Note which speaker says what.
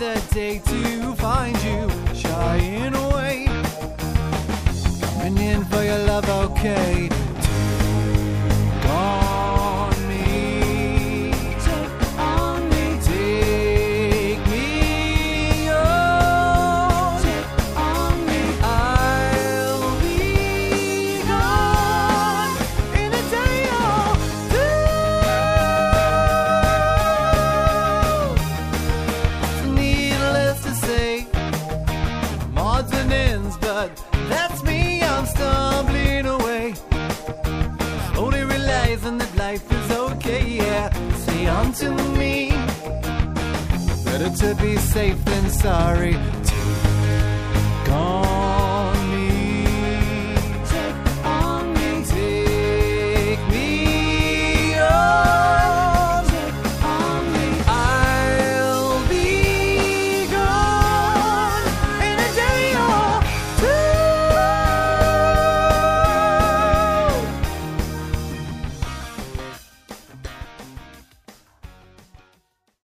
Speaker 1: the day to find you shying away, coming in for your love, okay. Take on me, take on me, take me on, take on me. I'll be gone in a day or two. Needless to say, odds and ends, but that's me, I'm stumbling away, slowly realizing that life is okay, yeah. Say unto me, better to be safe than sorry. Take on